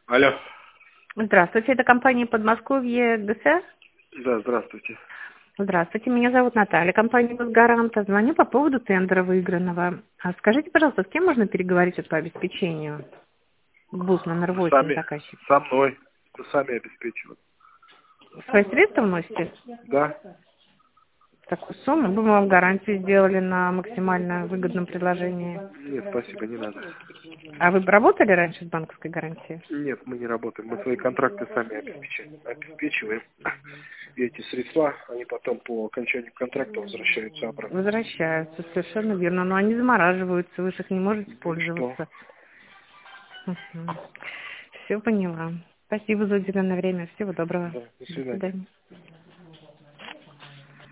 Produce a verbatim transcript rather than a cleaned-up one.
Алло. Здравствуйте, это компания Подмосковье ГС. Да, здравствуйте. Здравствуйте, меня зовут Наталья, компания Госгарант. Звоню по поводу тендера выигранного. А скажите, пожалуйста, с кем можно переговорить вот по обеспечению? Бус номер восемь, Сами, заказчик. со мной. Сами обеспечивают. Свои средства вносите? Да? Такую сумму? Мы вам гарантию сделали на максимально выгодном предложении. Нет, спасибо, не надо. А вы бы работали раньше с банковской гарантией? Нет, мы не работаем. Мы свои контракты сами обеспечиваем. обеспечиваем. И эти средства, они потом по окончанию контракта возвращаются обратно. Возвращаются, совершенно верно. Но они замораживаются, вы же их не можете Ну и что? пользоваться. Все поняла. Спасибо за уделенное время. Всего доброго. Да, до До свидания. свидания.